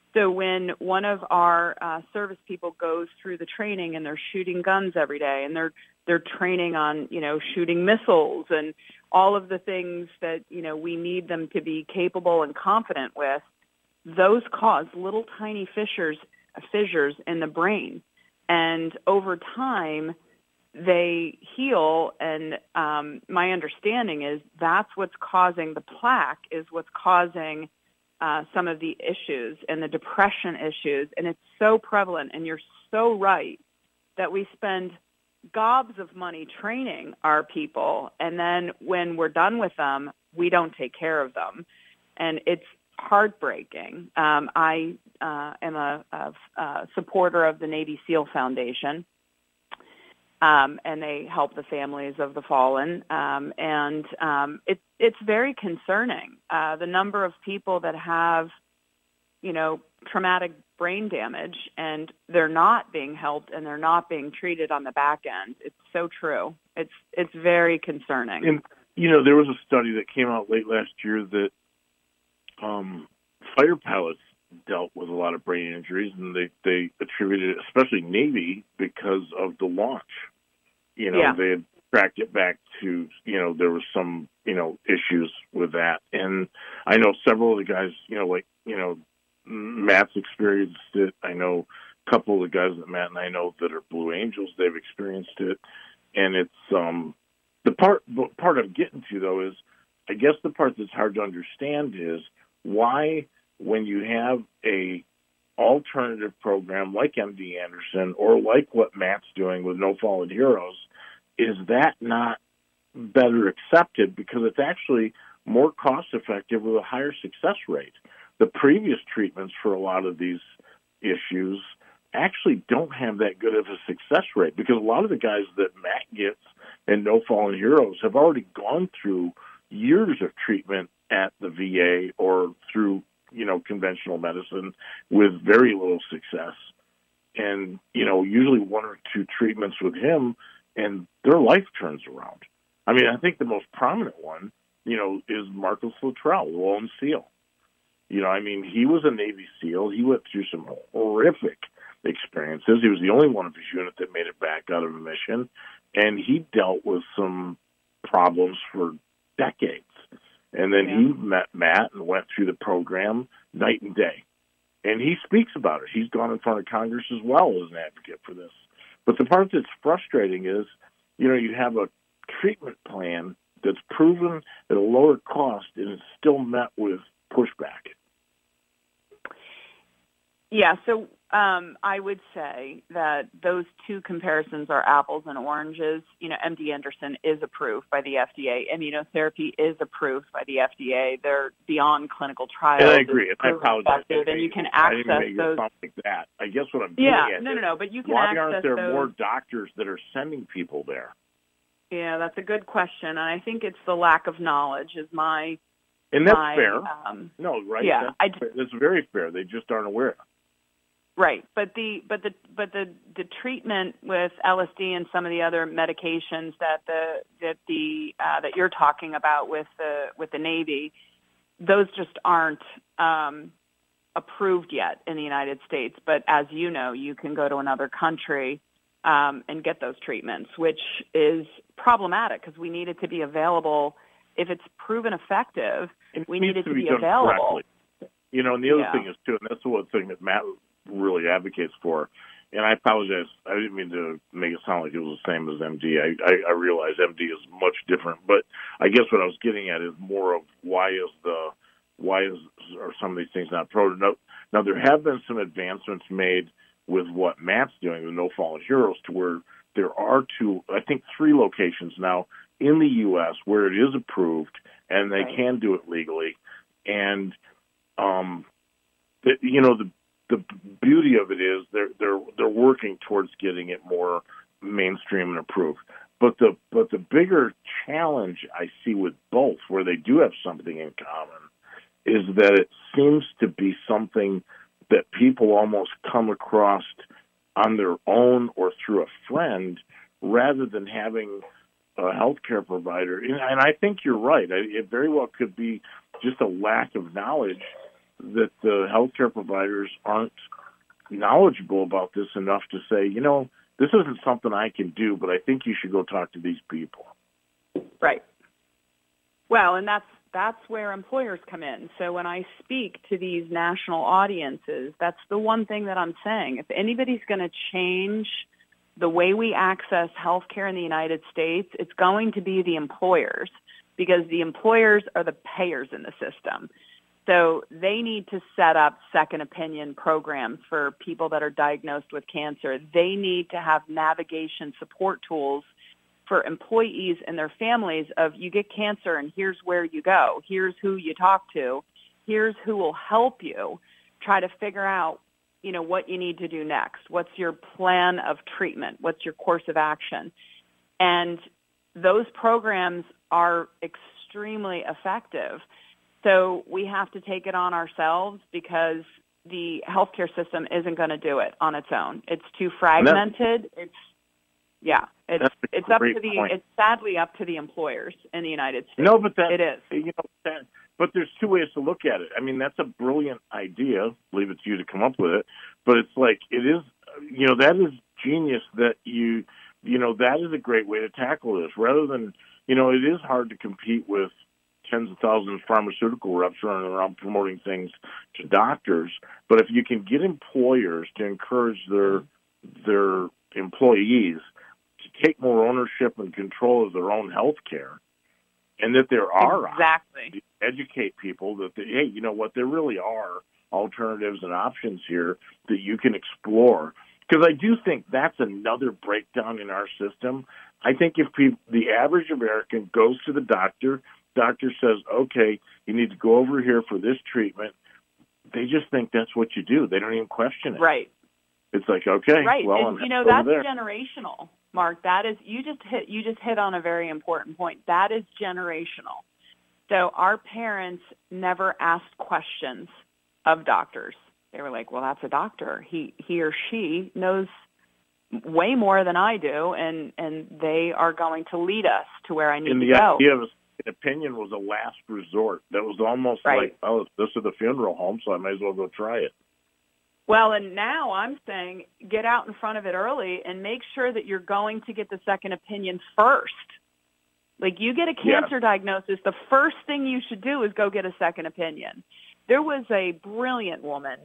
So when one of our service people goes through the training and they're shooting guns every day and they're training on, shooting missiles and all of the things that, we need them to be capable and confident with, those cause little tiny fissures in the brain. And over time, they heal, and my understanding is that's what's causing the plaque, is what's causing some of the issues and the depression issues. And it's so prevalent, and you're so right that we spend gobs of money training our people, and then when we're done with them, we don't take care of them. And it's heartbreaking. I am a supporter of the Navy SEAL Foundation, and they help the families of the fallen. And it's very concerning, the number of people that have, traumatic brain damage, and they're not being helped and they're not being treated on the back end. It's so true. It's very concerning. And, there was a study that came out late last year that fighter pilots dealt with a lot of brain injuries, and they attributed it, especially Navy, because of the launch. They had tracked it back to, there was some, issues with that. And I know several of the guys, Matt's experienced it. I know a couple of the guys that Matt and I know that are Blue Angels, they've experienced it. And it's, the part I'm getting to, though, is, I guess the part that's hard to understand is why, when you have a alternative program like MD Anderson or like what Matt's doing with No Fallen Heroes, is that not better accepted, because it's actually more cost effective with a higher success rate. The previous treatments for a lot of these issues actually don't have that good of a success rate, because a lot of the guys that Matt gets and No Fallen Heroes have already gone through years of treatment at the VA or through, conventional medicine with very little success. And, usually one or two treatments with him and their life turns around. I mean, I think the most prominent one, is Marcus Luttrell, the Lone SEAL. He was a Navy SEAL. He went through some horrific experiences. He was the only one of his unit that made it back out of a mission, and he dealt with some problems for decades. And then he met Matt and went through the program night and day. And he speaks about it. He's gone in front of Congress as well as an advocate for this. But the part that's frustrating is, you have a treatment plan that's proven at a lower cost and it's still met with pushback. Yeah, so I would say that those two comparisons are apples and oranges. MD Anderson is approved by the FDA. Immunotherapy is approved by the FDA. They're beyond clinical trials. And I agree. I apologize. And you can access I didn't those. Something like that. I guess what I'm getting at no, but you can why access aren't there those. more doctors that are sending people there? Yeah, that's a good question, and I think it's the lack of knowledge is my. And that's fair. No, right? Yeah, that's very fair. They just aren't aware. Right, but the treatment with LSD and some of the other medications that you're talking about with the Navy, those just aren't approved yet in the United States. But as you know, you can go to another country and get those treatments, which is problematic because we need it to be available. If it's proven effective, we need it to be available. Correctly. And the other thing is too, and that's the one thing that Matt really advocates for, and I apologize, I didn't mean to make it sound like it was the same as MD. I realize MD is much different, but I guess what I was getting at is more of why are some of these things not approved? Now there have been some advancements made with what Matt's doing with No Fallen Heroes, to where there are three locations now in the U.S. where it is approved and they can do it legally, and the beauty of it is they're working towards getting it more mainstream and approved. But the bigger challenge I see with both, where they do have something in common, is that it seems to be something that people almost come across on their own or through a friend, rather than having a healthcare provider. And I think you're right. It very well could be just a lack of knowledge that the healthcare providers aren't knowledgeable about this enough to say, this isn't something I can do, but I think you should go talk to these people. Right. Well, and that's where employers come in. So when I speak to these national audiences, that's the one thing that I'm saying. If anybody's going to change the way we access healthcare in the United States, it's going to be the employers, because the employers are the payers in the system. So they need to set up second opinion programs for people that are diagnosed with cancer. They need to have navigation support tools for employees and their families of, you get cancer and here's where you go. Here's who you talk to. Here's who will help you try to figure out, what you need to do next. What's your plan of treatment? What's your course of action? And those programs are extremely effective. So we have to take it on ourselves, because the healthcare system isn't going to do it on its own. It's too fragmented. It's sadly up to the employers in the United States. No, but it is. But there's two ways to look at it. I mean, that's a brilliant idea. Leave it to you to come up with it. But it's like, it is, that is genius that that is a great way to tackle this. Rather than, it is hard to compete with tens of thousands of pharmaceutical reps running around promoting things to doctors. But if you can get employers to encourage their employees to take more ownership and control of their own health care, and that there are exactly educate people that, hey, you know what, there really are alternatives and options here that you can explore. Because I do think that's another breakdown in our system. I think if the average American goes to the doctor says, okay, you need to go over here for this treatment, they just think that's what you do. They don't even question it. Right. It's like, okay, right. well, and, that's generational, Mark. That is, you just hit on a very important point. That is generational. So our parents never asked questions of doctors. They were like, well, that's a doctor. He or she knows way more than I do, and they are going to lead us to where I need to go. And the idea of an opinion was a last resort. That was almost like, oh, this is the funeral home, so I may as well go try it. Well, and now I'm saying get out in front of it early and make sure that you're going to get the second opinion first. Like, you get a cancer diagnosis, the first thing you should do is go get a second opinion. There was a brilliant woman,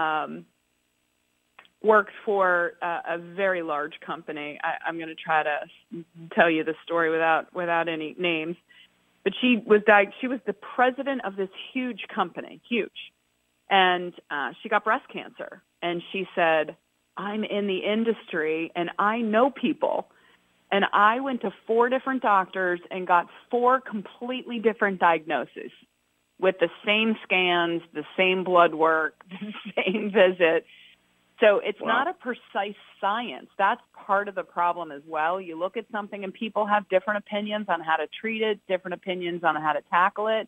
worked for a very large company. I'm going to try to tell you the story without any names. But she was the president of this huge company, huge. And she got breast cancer. And she said, I'm in the industry and I know people. And I went to 4 different doctors and got 4 completely different diagnoses with the same scans, the same blood work, the same visit. So it's not a precise science. That's part of the problem as well. You look at something and people have different opinions on how to treat it, different opinions on how to tackle it.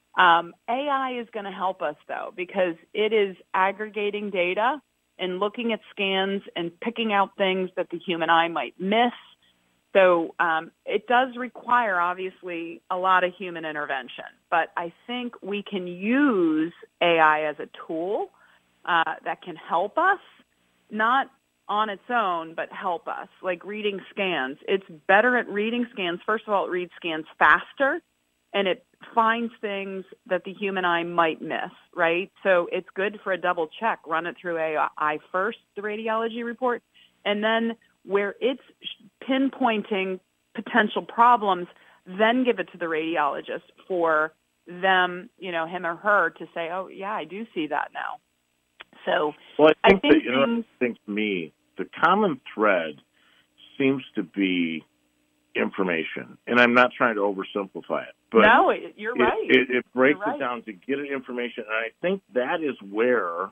AI is going to help us, though, because it is aggregating data and looking at scans and picking out things that the human eye might miss. So it does require, obviously, a lot of human intervention. But I think we can use AI as a tool that can help us, not on its own, but help us, like reading scans. It's better at reading scans. First of all, it reads scans faster, and it finds things that the human eye might miss, right? So it's good for a double check. Run it through AI first, the radiology report, and then where it's pinpointing potential problems, then give it to the radiologist for them, him or her, to say, oh, yeah, I do see that now. So well, I think the interesting thing to me, the common thread seems to be information. And I'm not trying to oversimplify it. But no, you're right. It breaks it down to get information. And I think that is where,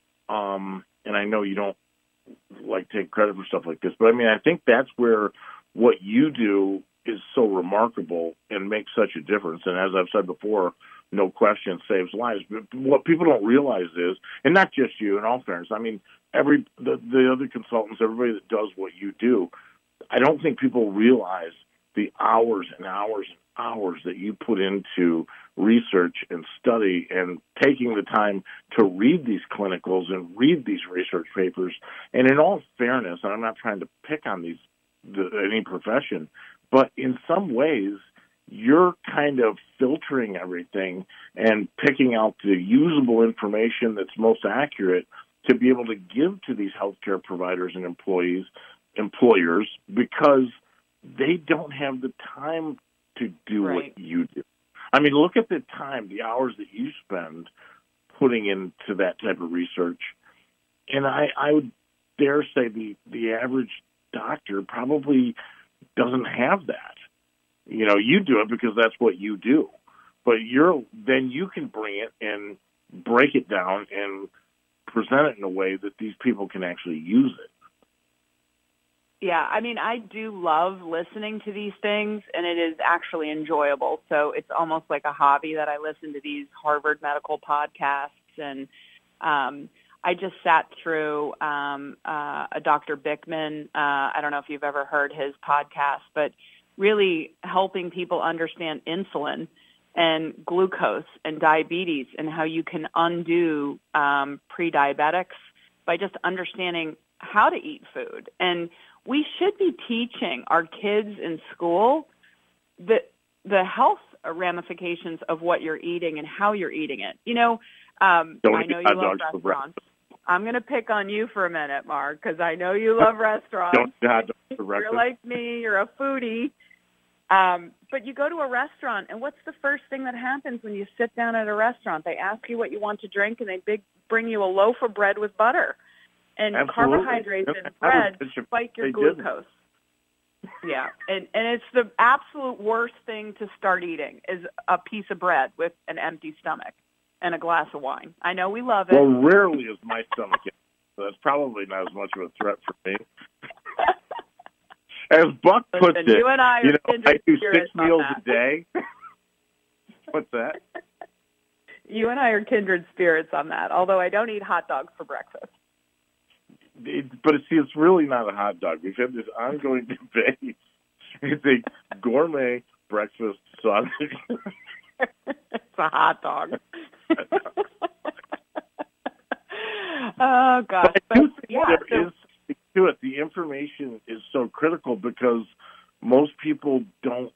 and I know you don't like take credit for stuff like this, but I mean, I think that's where what you do is so remarkable and makes such a difference. And as I've said before, no question saves lives. But what people don't realize is, and not just you, in all fairness, I mean, the other consultants, everybody that does what you do, I don't think people realize the hours and hours and hours that you put into research and study and taking the time to read these clinicals and read these research papers. And in all fairness, and I'm not trying to pick on any profession, but in some ways, you're kind of filtering everything and picking out the usable information that's most accurate to be able to give to these healthcare providers and employers, because they don't have the time to do what you do. I mean, look at the time, the hours that you spend putting into that type of research. And I would dare say the average doctor probably doesn't have that. You know, you do it because that's what you do. But then you can bring it and break it down and present it in a way that these people can actually use it. Yeah, I mean, I do love listening to these things, and it is actually enjoyable. So it's almost like a hobby that I listen to these Harvard medical podcasts. And I just sat through a Dr. Bickman. I don't know if you've ever heard his podcast, but really helping people understand insulin and glucose and diabetes and how you can undo pre-diabetics by just understanding how to eat food. And we should be teaching our kids in school the health ramifications of what you're eating and how you're eating it. You know, I know you love restaurants. I'm going to pick on you for a minute, Mark, because I know you love restaurants. You're like me. You're a foodie. But you go to a restaurant, and what's the first thing that happens when you sit down at a restaurant? They ask you what you want to drink, and they bring you a loaf of bread with butter. And Absolutely. Carbohydrates in bread spike your glucose. Yeah, and it's the absolute worst thing to start eating is a piece of bread with an empty stomach and a glass of wine. I know we love it. Well, rarely is my stomach empty, so that's probably not as much of a threat for me. As Buck puts it, you and I do 6 meals a day. What's that? You and I are kindred spirits on that, although I don't eat hot dogs for breakfast. But it's really not a hot dog. We've had this ongoing debate. It's a gourmet breakfast sausage. It's a hot dog. Oh, gosh. But I do think there is something to it. The information is so critical because most people don't,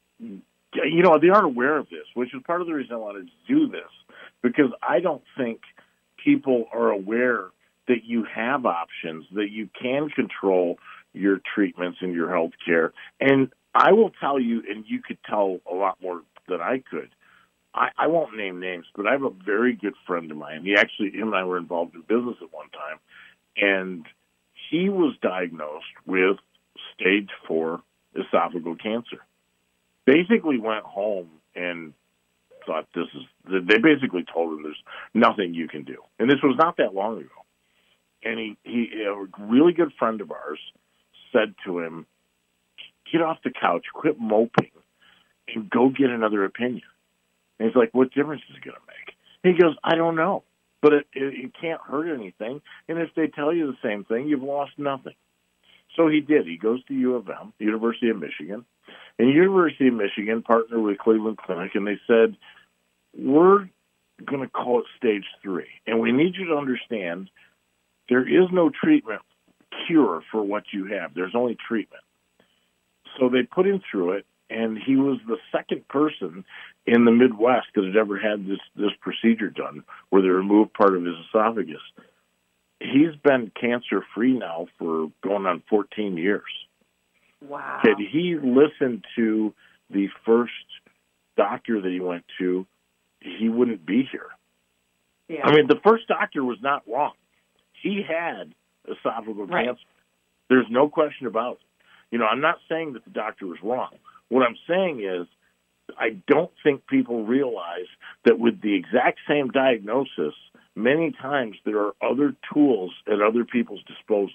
they aren't aware of this, which is part of the reason I wanted to do this, because I don't think people are aware that you have options, that you can control your treatments and your health care. And I will tell you, and you could tell a lot more than I could, I won't name names, but I have a very good friend of mine. Him and I were involved in business at one time, and he was diagnosed with stage 4 esophageal cancer. Basically went home and thought they basically told him there's nothing you can do. And this was not that long ago. And a really good friend of ours said to him, get off the couch, quit moping, and go get another opinion. And he's like, what difference is it going to make? And he goes, I don't know, but it can't hurt anything. And if they tell you the same thing, you've lost nothing. So he did. He goes to U of M, University of Michigan. And University of Michigan partnered with Cleveland Clinic, and they said, we're going to call it stage 3. And we need you to understand there is no treatment cure for what you have. There's only treatment. So they put him through it, and he was the second person in the Midwest that had ever had this procedure done, where they removed part of his esophagus. He's been cancer-free now for going on 14 years. Wow. Had he listened to the first doctor that he went to, he wouldn't be here. Yeah. I mean, the first doctor was not wrong. He had esophageal cancer. There's no question about it. I'm not saying that the doctor was wrong. What I'm saying is I don't think people realize that with the exact same diagnosis, many times there are other tools at other people's disposal.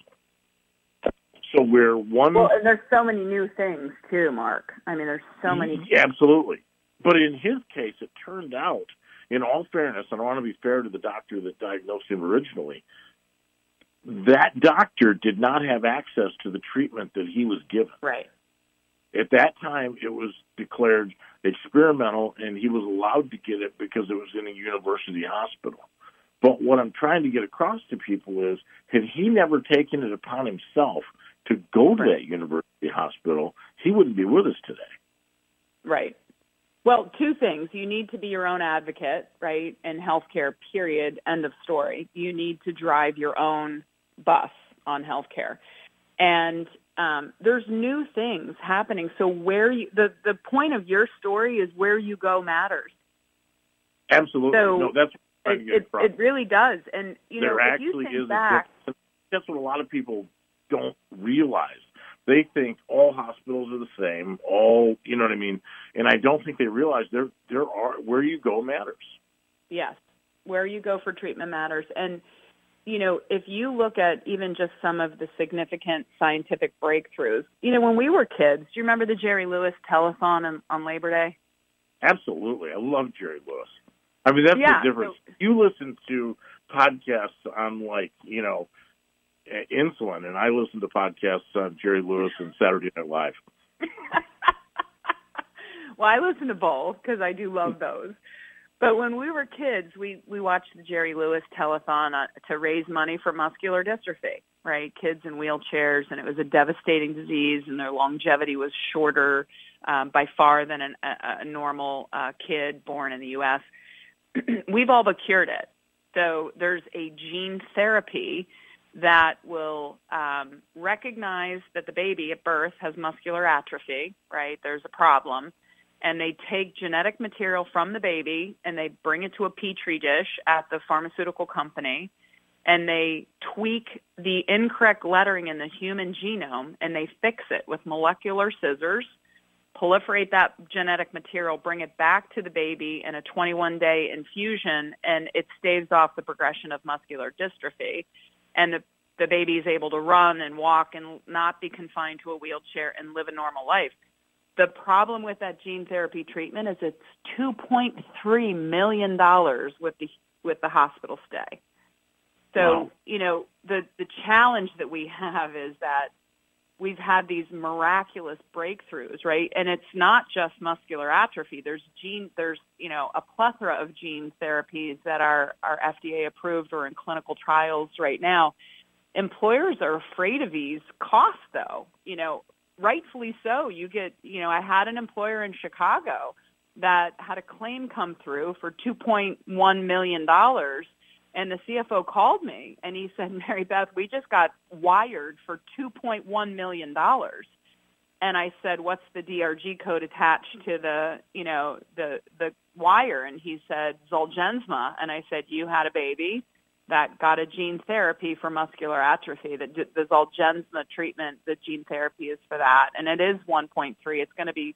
So where one... Well, and there's so many new things, too, Mark. I mean, there's so many... Absolutely. But in his case, it turned out, in all fairness, and I want to be fair to the doctor that diagnosed him originally, that doctor did not have access to the treatment that he was given. Right. At that time, it was declared experimental, and he was allowed to get it because it was in a university hospital. But what I'm trying to get across to people is, had he never taken it upon himself to go to that university hospital, he wouldn't be with us today. Right. Well, two things. You need to be your own advocate, right, in healthcare, period, end of story. You need to drive your own bus on healthcare. And there's new things happening. So the point of your story is where you go matters. Absolutely. So no, that's it really does. And, there if actually you think is back, that's what a lot of people don't realize. They think all hospitals are the same, you know what I mean? And I don't think they realize there are, where you go matters. Yes, where you go for treatment matters. And, if you look at even just some of the significant scientific breakthroughs, when we were kids, do you remember the Jerry Lewis telethon on Labor Day? Absolutely. I love Jerry Lewis. I mean, that's the difference. You listen to podcasts on, insulin, and I listen to podcasts on Jerry Lewis and Saturday Night Live. Well, I listen to both because I do love those. But when we were kids, we watched the Jerry Lewis telethon to raise money for muscular dystrophy, right? Kids in wheelchairs, and it was a devastating disease, and their longevity was shorter by far than a normal kid born in the U.S. We've all but cured it. So there's a gene therapy that will recognize that the baby at birth has muscular atrophy, right? There's a problem. And they take genetic material from the baby and they bring it to a petri dish at the pharmaceutical company, and they tweak the incorrect lettering in the human genome, and they fix it with molecular scissors, proliferate that genetic material, bring it back to the baby in a 21-day infusion, and it staves off the progression of muscular dystrophy. And the baby is able to run and walk and not be confined to a wheelchair and live a normal life. The problem with that gene therapy treatment is it's $2.3 million with the hospital stay. So, wow. The challenge that we have is that we've had these miraculous breakthroughs, right? And it's not just muscular atrophy. There's a plethora of gene therapies that are FDA approved or in clinical trials right now. Employers are afraid of these costs, though. Rightfully so. You get, I had an employer in Chicago that had a claim come through for $2.1 million, and the CFO called me, and he said, Mary Beth, we just got wired for $2.1 million. And I said, what's the DRG code attached to the wire? And he said, Zolgensma. And I said, you had a baby that got a gene therapy for muscular atrophy. The Zolgensma treatment, the gene therapy is for that. And it is 1.3. It's going to be,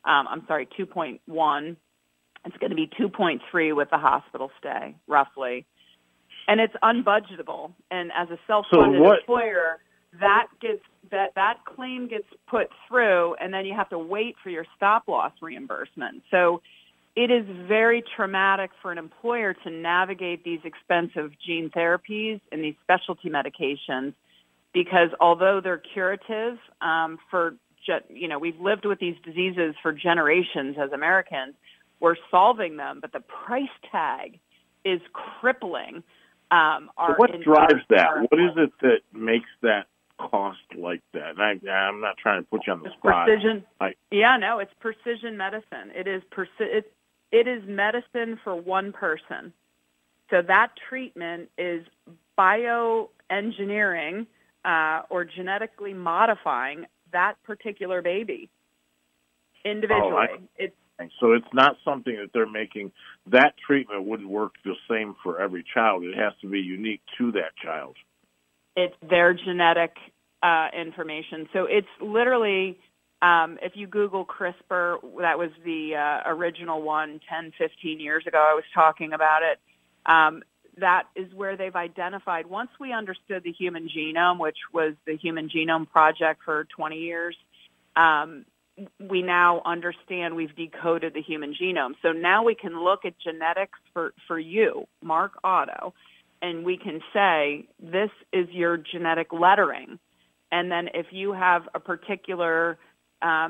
2.1. It's going to be 2.3 with the hospital stay, roughly. And it's unbudgetable. And as a self-funded employer, that claim gets put through, and then you have to wait for your stop-loss reimbursement. So it is very traumatic for an employer to navigate these expensive gene therapies and these specialty medications, because although they're curative we've lived with these diseases for generations as Americans, we're solving them, but the price tag is crippling. What drives that? What is it that makes that cost like that? And I'm not trying to put you on the spot. Precision. It's precision medicine. It is medicine for one person. So that treatment is bioengineering or genetically modifying that particular baby individually. So it's not something that they're making. That treatment wouldn't work the same for every child. It has to be unique to that child. It's their genetic information. So it's literally, if you Google CRISPR, that was the original one 10, 15 years ago, I was talking about it. That is where they've identified, once we understood the human genome, which was the Human Genome Project for 20 years, we now understand we've decoded the human genome. So now we can look at genetics for you, Mark Otto, and we can say, this is your genetic lettering. And then if you have a particular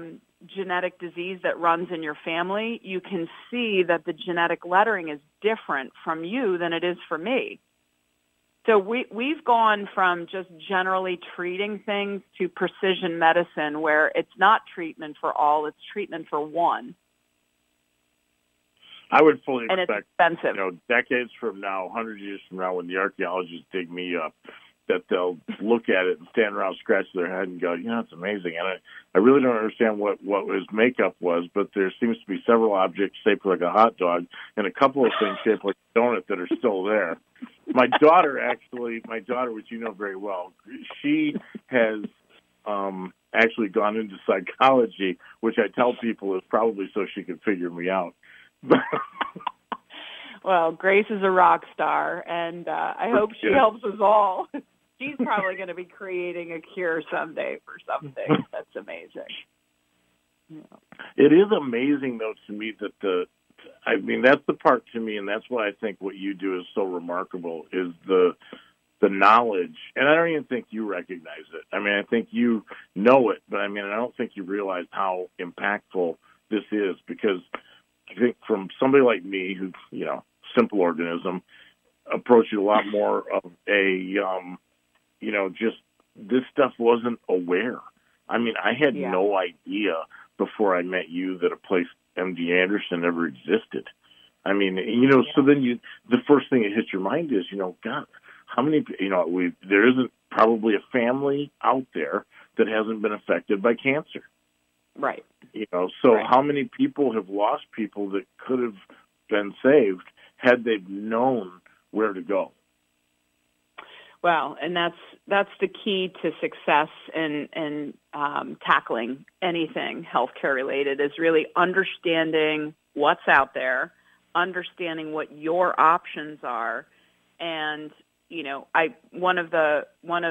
genetic disease that runs in your family, you can see that the genetic lettering is different from you than it is for me. So we've gone from just generally treating things to precision medicine, where it's not treatment for all, it's treatment for one. I would fully and expect, it's expensive. Decades from now, 100 years from now, when the archaeologists dig me up, that they'll look at it and stand around, scratch their head, and go, it's amazing. And I really don't understand what his makeup was, but there seems to be several objects shaped like a hot dog and a couple of things shaped like a donut that are still there. My daughter, which you know very well, she has actually gone into psychology, which I tell people is probably so she can figure me out. Well, Grace is a rock star, and I hope she helps us all. She's probably going to be creating a cure someday for something. That's amazing. Yeah. It is amazing, though, to me that that's the part to me, and that's why I think what you do is so remarkable, is the knowledge. And I don't even think you recognize it. I mean, I think you know it, but I don't think you realize how impactful this is, because I think from somebody like me who, simple organism, approach it a lot more of a, just this stuff wasn't aware. I had no idea before I met you that a place MD Anderson ever existed. So then the first thing that hits your mind is, God, how many, there isn't probably a family out there that hasn't been affected by cancer. Right. Right. How many people have lost people that could have been saved had they known where to go? Well, and that's the key to success in tackling anything healthcare related, is really understanding what's out there, understanding what your options are, and one of the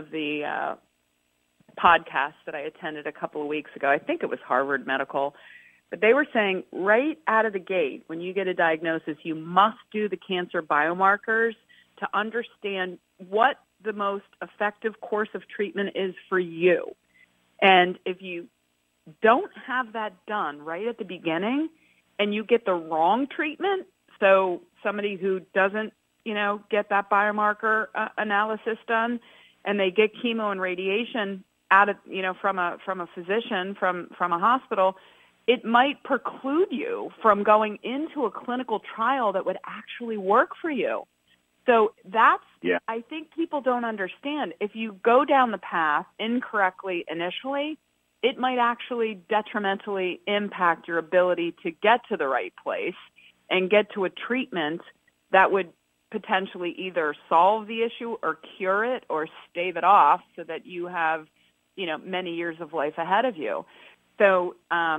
podcasts that I attended a couple of weeks ago, I think it was Harvard Medical, but they were saying right out of the gate, when you get a diagnosis, you must do the cancer biomarkers to understand what the most effective course of treatment is for you. And if you don't have that done right at the beginning and you get the wrong treatment, so somebody who doesn't, get that biomarker analysis done, and they get chemo and radiation out of, from a physician, from a hospital, it might preclude you from going into a clinical trial that would actually work for you. So I think people don't understand. If you go down the path incorrectly initially, it might actually detrimentally impact your ability to get to the right place and get to a treatment that would potentially either solve the issue or cure it or stave it off so that you have, many years of life ahead of you. So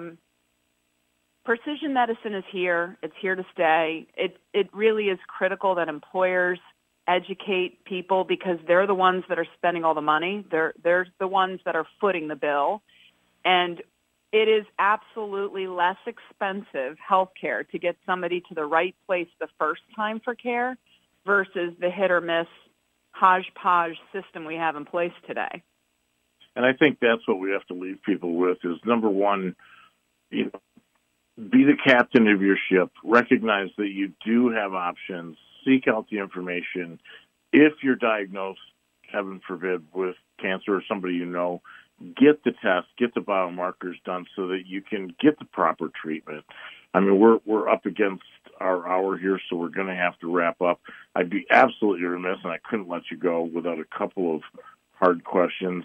precision medicine is here. It's here to stay. It really is critical that employers educate people, because they're the ones that are spending all the money. They're the ones that are footing the bill. And it is absolutely less expensive healthcare to get somebody to the right place the first time for care versus the hit or miss hodgepodge system we have in place today. And I think that's what we have to leave people with is, number one, be the captain of your ship. Recognize that you do have options. Seek out the information. If you're diagnosed, heaven forbid, with cancer or somebody get the test, get the biomarkers done so that you can get the proper treatment. We're up against our hour here, so we're going to have to wrap up. I'd be absolutely remiss, and I couldn't let you go without a couple of hard questions.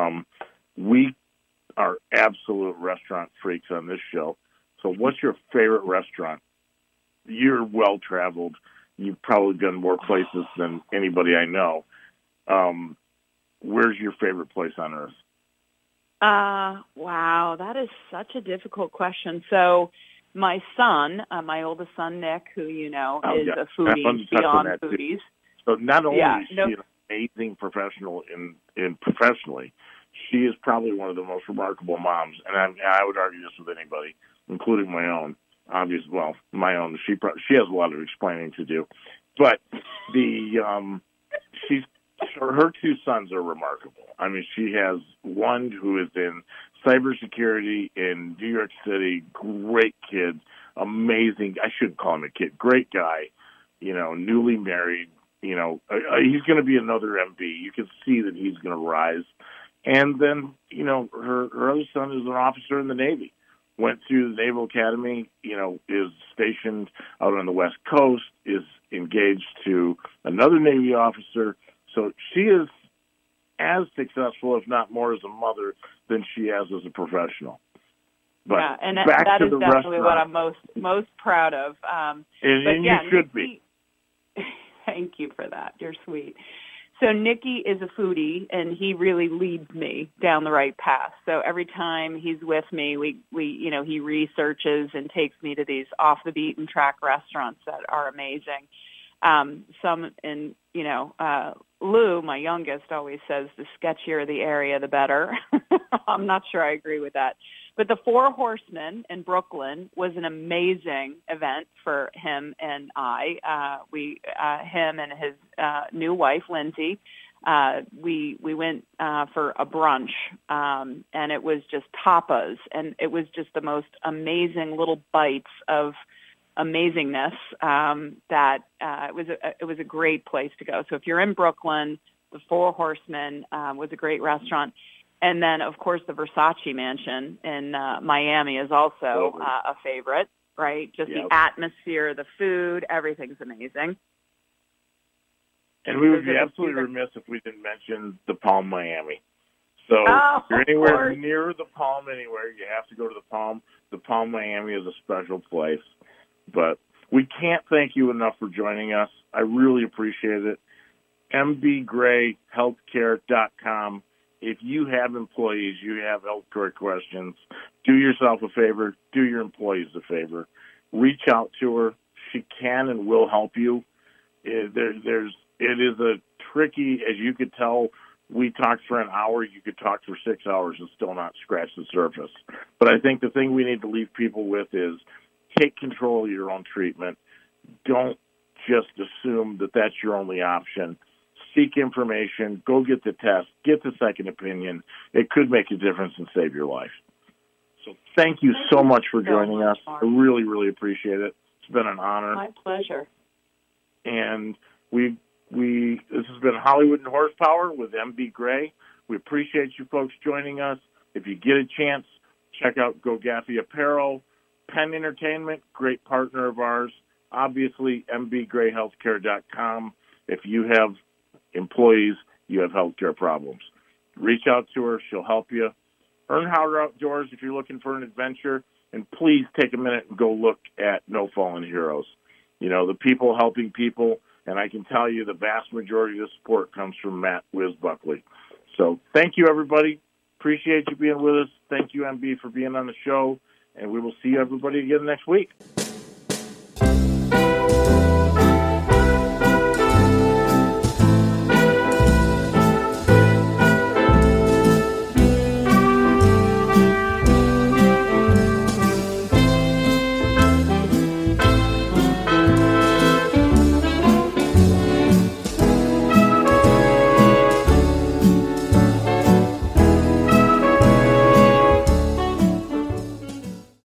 We are absolute restaurant freaks on this show. So what's your favorite restaurant? You're well-traveled. You've probably been more places than anybody I know. Where's your favorite place on earth? Wow, that is such a difficult question. So my son, my oldest son, Nick, who is a foodie beyond foodies. So not only is she an amazing professional professionally, she is probably one of the most remarkable moms, and I would argue this with anybody, including my own. Obviously, well, my own. She has a lot of explaining to do, but she's her two sons are remarkable. I mean, she has one who is in cybersecurity in New York City. Great kid, amazing. I shouldn't call him a kid. Great guy, newly married. He's going to be another MB. You can see that he's going to rise. And then, her other son is an officer in the Navy. Went to the Naval Academy, is stationed out on the West Coast, is engaged to another Navy officer. So she is as successful, if not more, as a mother than she is as a professional. But yeah, and that is definitely what I'm most proud of. And you should be. Thank you for that. You're sweet. So Nicky is a foodie, and he really leads me down the right path. So every time he's with me, he researches and takes me to these off the beaten track restaurants that are amazing. Lou, my youngest, always says the sketchier the area, the better. I'm not sure I agree with that. But the Four Horsemen in Brooklyn was an amazing event for him and I. Him and his new wife, Lindsay, we went for a brunch, and it was just tapas, and it was just the most amazing little bites of amazingness. It was a great place to go. So if you're in Brooklyn, the Four Horsemen was a great restaurant. And then, of course, the Versace Mansion in Miami is also a favorite, right? Just the atmosphere, the food, everything's amazing. And we would be absolutely remiss if we didn't mention the Palm Miami. So if you're anywhere near the Palm anywhere, you have to go to the Palm. The Palm Miami is a special place. But we can't thank you enough for joining us. I really appreciate it. mbgrayhealthcare.com. If you have employees, you have healthcare questions, do yourself a favor, do your employees a favor. Reach out to her. She can and will help you. It is a tricky, as you could tell, we talked for an hour, you could talk for 6 hours and still not scratch the surface. But I think the thing we need to leave people with is take control of your own treatment. Don't just assume that that's your only option. Seek information, go get the test, get the second opinion. It could make a difference and save your life. So thank you so much for joining us. I really, really appreciate it. It's been an honor. My pleasure. And this has been Hollywood and Horsepower with MB Gray. We appreciate you folks joining us. If you get a chance, check out Go Gaffey Apparel. Penn Entertainment, great partner of ours. Obviously, mbgrayhealthcare.com. If you have employees, you have healthcare problems. Reach out to her. She'll help you. Earnhardt Outdoors, if you're looking for an adventure, and please take a minute and go look at No Fallen Heroes. The people helping people, and I can tell you the vast majority of the support comes from Matt Wiz Buckley. So thank you, everybody. Appreciate you being with us. Thank you, MB, for being on the show, and we will see everybody again next week.